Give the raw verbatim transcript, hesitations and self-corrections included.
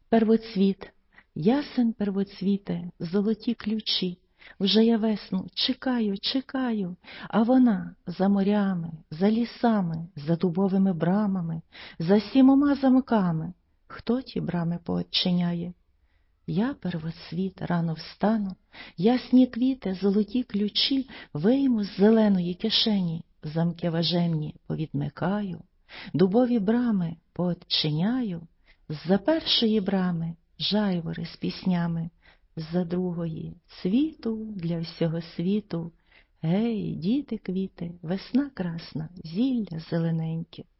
Первоцвіт, ясен первоцвіте, золоті ключі, вже я весну чекаю, чекаю, а вона за морями, за лісами, за дубовими брамами, за сімома замками. Хто ті брами поодчиняє? Я первоцвіт, рано встану, ясні квіти, золоті ключі вийму з зеленої кишені, замки важемні повідмикаю, дубові брами поодчиняю, з-за першої брами жайвори з піснями, з-за другої світу для всього світу. Гей, діти квіти, весна красна, зілля зелененьке.